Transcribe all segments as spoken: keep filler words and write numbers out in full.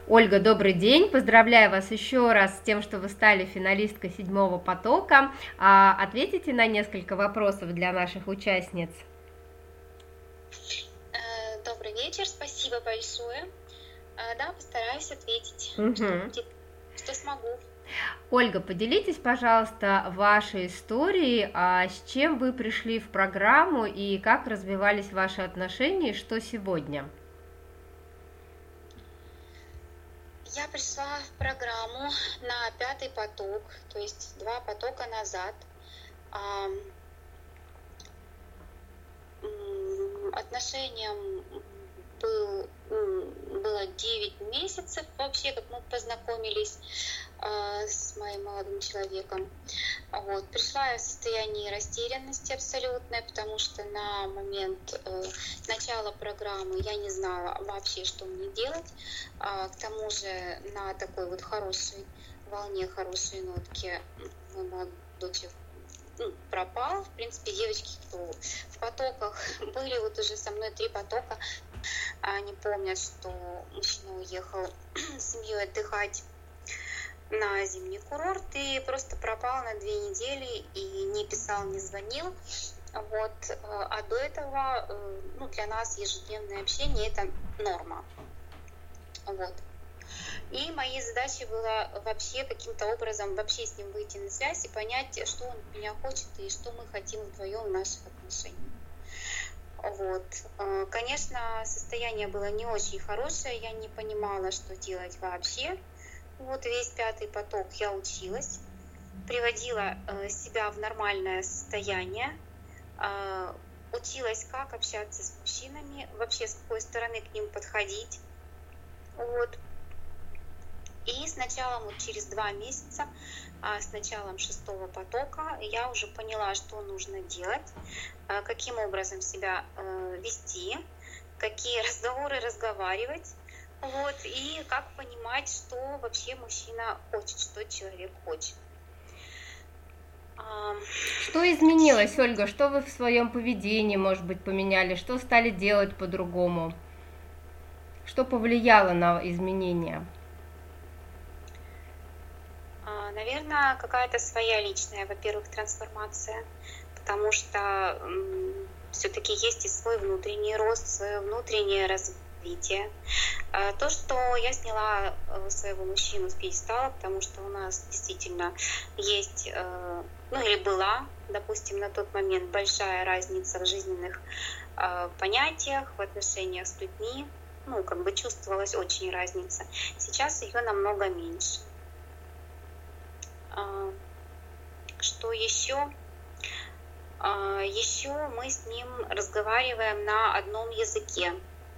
Ольга, добрый день. Поздравляю вас еще раз с тем, что вы стали финалисткой седьмого потока. А, ответите на несколько вопросов для наших участниц. Добрый вечер, спасибо большое. Да, постараюсь ответить, Угу. что, что смогу. Ольга, поделитесь, пожалуйста, вашей историей, а с чем вы пришли в программу и как развивались ваши отношения, и что сегодня? Я пришла в программу на пятый поток, то есть два потока назад. Отношениям был, было девять месяцев вообще, как мы познакомились э, с моим молодым человеком. Вот. Пришла я в состоянии растерянности абсолютной, потому что на момент э, начала программы я не знала вообще, что мне делать. А, к тому же на такой вот хорошей волне, хорошей нотке мой молодой человек Ну, пропал. В принципе, девочки, кто в потоках были, вот уже со мной три потока, они помнят, что мужчина уехал с семьей отдыхать на зимний курорт и просто пропал на две недели и не писал, не звонил. Вот. А до этого, ну, для нас ежедневное общение — это норма. Вот. И моей задачей было вообще каким-то образом вообще с ним выйти на связь и понять, что он от меня хочет и что мы хотим вдвоем в наших отношениях. Вот. Конечно, состояние было не очень хорошее, я не понимала, что делать вообще. Вот весь пятый поток я училась, приводила себя в нормальное состояние, училась, как общаться с мужчинами, вообще с какой стороны к ним подходить. Вот. И с началом, вот через два месяца, с началом шестого потока, я уже поняла, что нужно делать, каким образом себя вести, какие разговоры разговаривать, вот, и как понимать, что вообще мужчина хочет, что человек хочет. Что изменилось, Ольга? Что вы в своем поведении, может быть, поменяли? Что стали делать по-другому? Что повлияло на изменения? Наверное, какая-то своя личная, во-первых, трансформация, потому что м, все-таки есть и свой внутренний рост, свое внутреннее развитие. То, что я сняла своего мужчину с пьедестала, потому что у нас действительно есть, ну или была, допустим, на тот момент большая разница в жизненных понятиях, в отношениях с людьми, ну, как бы чувствовалась очень разница. Сейчас ее намного меньше. Что еще? Еще мы с ним разговариваем на одном языке.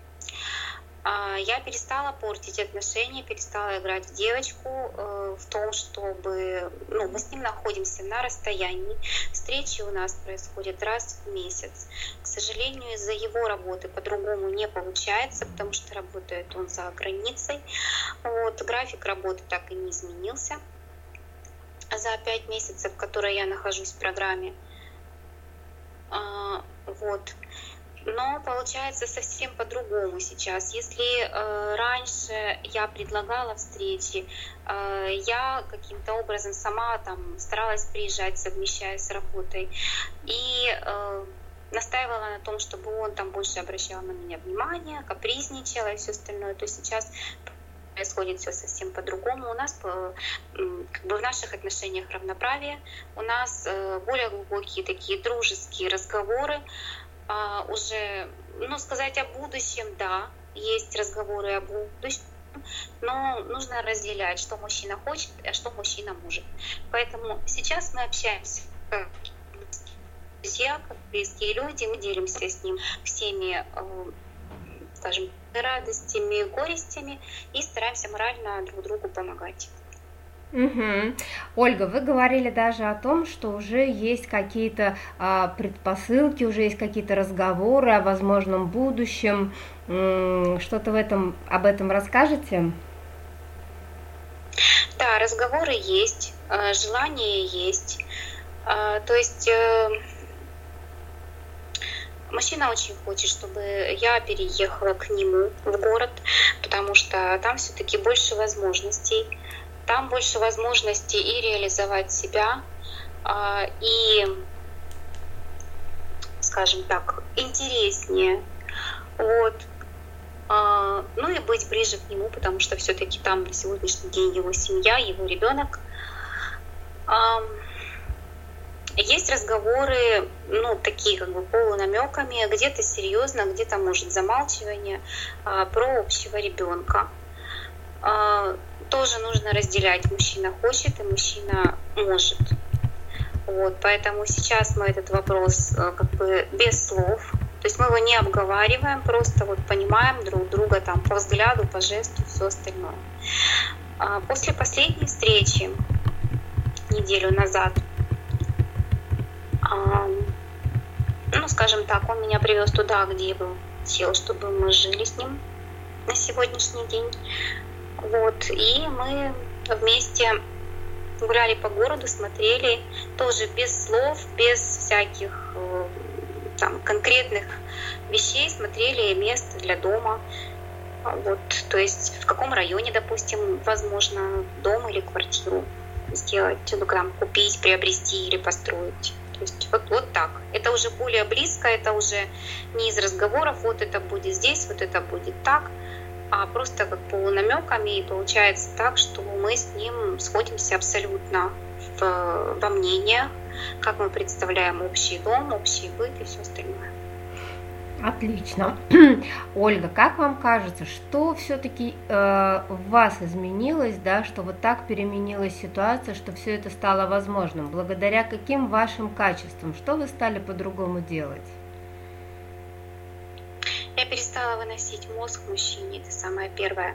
Я перестала портить отношения, перестала играть в девочку в том, чтобы... Ну, мы с ним находимся на расстоянии. Встречи у нас происходят раз в месяц. К сожалению, из-за его работы по-другому не получается, потому что работает он за границей. Вот, график работы так и не изменился за пять месяцев, в которые я нахожусь в программе. Вот. Но получается совсем по-другому сейчас. Если э, раньше я предлагала встречи, э, я каким-то образом сама там старалась приезжать, совмещая с работой, и э, настаивала на том, чтобы он там больше обращал на меня внимание, капризничал и все остальное, то сейчас происходит все совсем по-другому. У нас как бы в наших отношениях равноправие, у нас более глубокие такие дружеские разговоры, уже, ну, сказать о будущем, да, есть разговоры о будущем, но нужно разделять, что мужчина хочет, а что мужчина может. Поэтому сейчас мы общаемся как друзья, как близкие люди, мы делимся с ним всеми, скажем, радостями, горестями и стараемся морально друг другу помогать. Угу. Ольга, вы говорили даже о том, что уже есть какие-то а, предпосылки, уже есть какие-то разговоры о возможном будущем. М-м, что-то в этом, об этом расскажете? Да, разговоры есть, желание есть. То есть Мужчина очень хочет, чтобы я переехала к нему в город, потому что там все-таки больше возможностей. Там больше возможностей и реализовать себя, и, скажем так, интереснее. Вот. Ну и быть ближе к нему, потому что все-таки там на сегодняшний день его семья, его ребенок. Есть разговоры, ну, такие как бы полунамеками, где-то серьезно, где-то, может, замалчивание а, про общего ребенка. А, тоже нужно разделять, мужчина хочет и мужчина может. Вот, поэтому сейчас мы этот вопрос а, как бы без слов, то есть мы его не обговариваем, просто вот понимаем друг друга там по взгляду, по жесту, все остальное. А, после последней встречи неделю назад, ну, скажем так, он меня привез туда, где я бы хотел, чтобы мы жили с ним на сегодняшний день. Вот. И мы вместе гуляли по городу, смотрели, тоже без слов, без всяких там конкретных вещей, смотрели место для дома. Вот. То есть в каком районе, допустим, возможно, дом или квартиру сделать, ну, там, купить, приобрести или построить. То есть вот, вот так. Это уже более близко, это уже не из разговоров, вот это будет здесь, вот это будет так, а просто как полунамеками, и получается так, что мы с ним сходимся абсолютно в, во мнениях, как мы представляем общий дом, общий быт и все остальное. Отлично. Ольга, как вам кажется, что все-таки э, в вас изменилось, да, что вот так переменилась ситуация, что все это стало возможным? Благодаря каким вашим качествам? Что вы стали по-другому делать? Я перестала выносить мозг мужчине, это самое первое.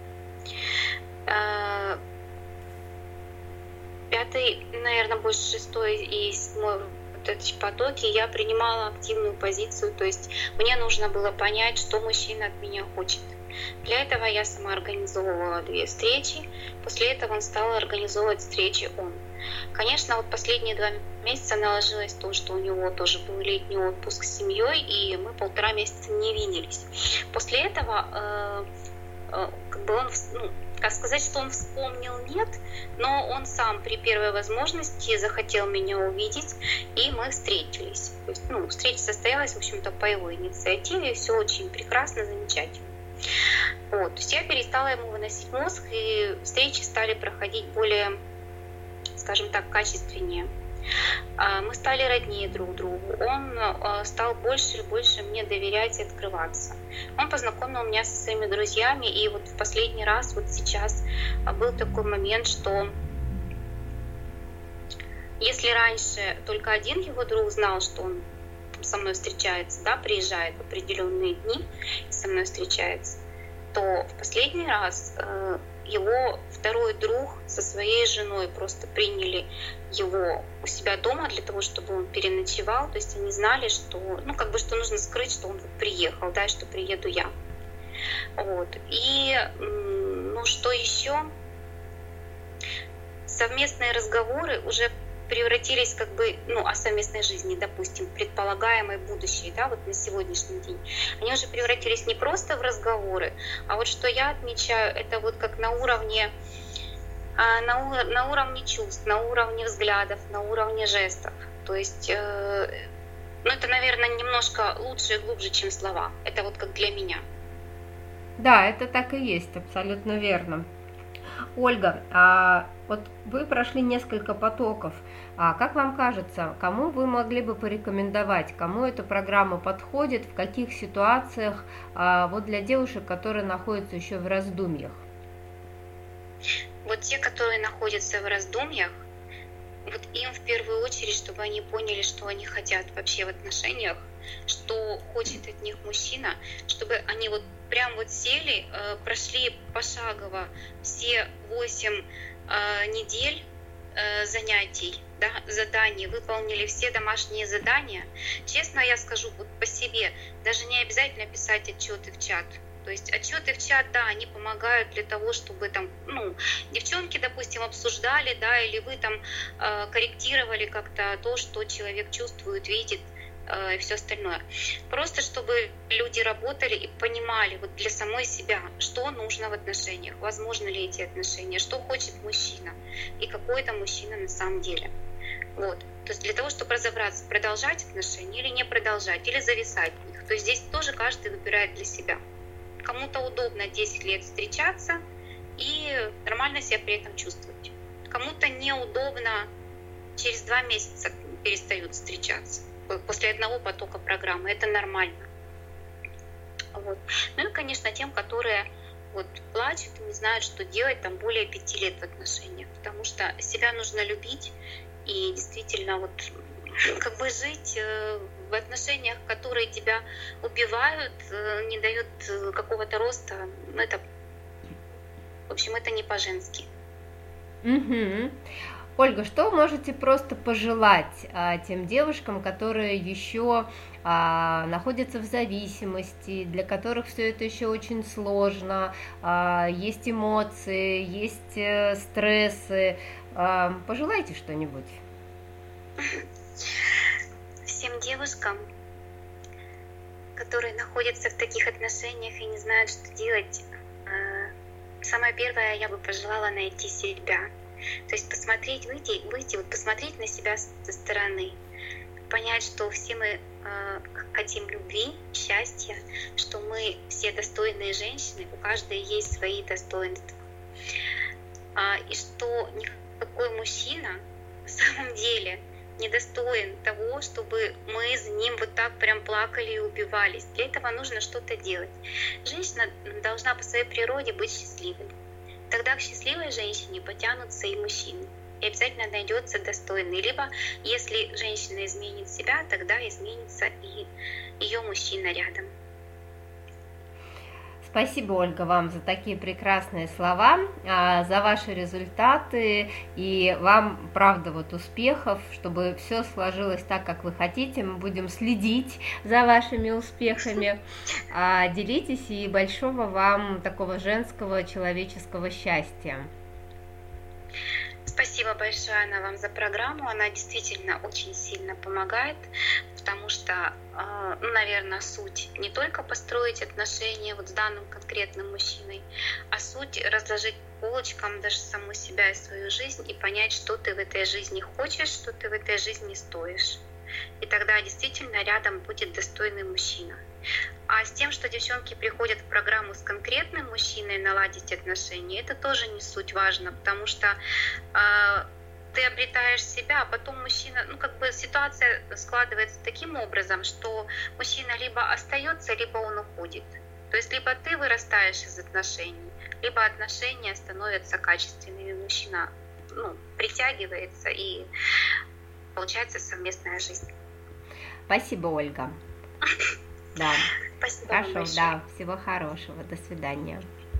Пятый, наверное, больше шестой и седьмой вот эти потоки, я принимала активную позицию, то есть мне нужно было понять, что мужчина от меня хочет. Для этого я сама организовывала две встречи, после этого он стал организовывать встречи он. Конечно, вот последние два месяца наложилось то, что у него тоже был летний отпуск с семьей, и мы полтора месяца не виделись. После этого э, э, как бы он, ну, как сказать, что он вспомнил, нет, но он сам при первой возможности захотел меня увидеть, и мы встретились. То есть, ну, встреча состоялась, в общем-то, по его инициативе, все очень прекрасно, замечательно. Вот. То есть я перестала ему выносить мозг, и встречи стали проходить более, скажем так, качественнее. Мы стали роднее друг другу, он стал больше и больше мне доверять и открываться. Он познакомил меня со своими друзьями, и вот в последний раз, вот сейчас, был такой момент, что если раньше только один его друг знал, что он со мной встречается, да, приезжает в определенные дни и со мной встречается, то в последний раз его второй друг со своей женой просто приняли его у себя дома для того, чтобы он переночевал. То есть они знали, что, ну, как бы, что нужно скрыть, что он приехал, да, что приеду я. Вот. И, ну, что еще? Совместные разговоры уже превратились как бы, ну, о совместной жизни, допустим, предполагаемой будущей, да, вот на сегодняшний день. Они уже превратились не просто в разговоры, а вот что я отмечаю, это вот как на уровне, на, на уровне чувств, на уровне взглядов, на уровне жестов. То есть, э, ну, это, наверное, немножко лучше и глубже, чем слова. Это вот как для меня. Да, это так и есть, абсолютно верно. Ольга, а вот вы прошли несколько потоков. А как вам кажется, кому вы могли бы порекомендовать, кому эта программа подходит, в каких ситуациях, а, вот для девушек, которые находятся еще в раздумьях? Вот те, которые находятся в раздумьях, вот им в первую очередь, чтобы они поняли, что они хотят вообще в отношениях, что хочет от них мужчина, чтобы они вот прям вот сели, прошли пошагово все восемь недель занятий, да, заданий, выполнили все домашние задания. Честно я скажу вот по себе, даже не обязательно писать отчеты в чат. То есть отчеты в чат, да, они помогают для того, чтобы там, ну, девчонки, допустим, обсуждали, да, или вы там э, корректировали как-то то, что человек чувствует, видит. и все остальное. Просто чтобы люди работали и понимали вот для самой себя, что нужно в отношениях, возможно ли эти отношения, что хочет мужчина и какой это мужчина на самом деле. Вот. То есть для того, чтобы разобраться, продолжать отношения или не продолжать, или зависать в них. То есть здесь тоже каждый выбирает для себя. Кому-то удобно десять лет встречаться и нормально себя при этом чувствовать. Кому-то неудобно, через два месяца перестают встречаться после одного потока программы. Это нормально. Вот. Ну и, конечно, тем, которые вот плачут и не знают, что делать там более пяти лет в отношениях. Потому что себя нужно любить и действительно вот как бы жить в отношениях, которые тебя убивают, не дают какого-то роста. Ну, это, в общем, это не по-женски. Угу. Ольга, что можете просто пожелать а, тем девушкам, которые еще а, находятся в зависимости, для которых все это еще очень сложно, а, есть эмоции, есть э, стрессы, а, пожелайте что-нибудь. Всем девушкам, которые находятся в таких отношениях и не знают, что делать, самое первое, я бы пожелала найти себя. То есть посмотреть, выйти, выйти, вот посмотреть на себя со стороны, понять, что все мы э, хотим любви, счастья, что мы все достойные женщины, у каждой есть свои достоинства. А, и что никакой мужчина на самом деле недостоин того, чтобы мы за ним вот так прям плакали и убивались. Для этого нужно что-то делать. Женщина должна по своей природе быть счастливой. Тогда к счастливой женщине потянутся и мужчины. И обязательно найдется достойный. Либо, если женщина изменит себя, тогда изменится и ее мужчина рядом. Спасибо, Ольга, вам за такие прекрасные слова, за ваши результаты, и вам, правда, вот успехов, чтобы все сложилось так, как вы хотите. Мы будем следить за вашими успехами. Делитесь, и большого вам такого женского человеческого счастья. Спасибо большое, Анна, вам за программу. Она действительно очень сильно помогает, потому что, ну, наверное, суть не только построить отношения вот с данным конкретным мужчиной, а суть разложить по полочкам даже саму себя и свою жизнь и понять, что ты в этой жизни хочешь, что ты в этой жизни стоишь. И тогда действительно рядом будет достойный мужчина. А с тем, что девчонки приходят в программу с конкретным мужчиной наладить отношения, это тоже не суть важно, потому что э, ты обретаешь себя, а потом мужчина, ну как бы ситуация складывается таким образом, что мужчина либо остается, либо он уходит. То есть либо ты вырастаешь из отношений, либо отношения становятся качественными, мужчина ну, притягивается и получается совместная жизнь. Спасибо, Ольга. Да. Спасибо Хорошо, вам большое. Да, всего хорошего, до свидания.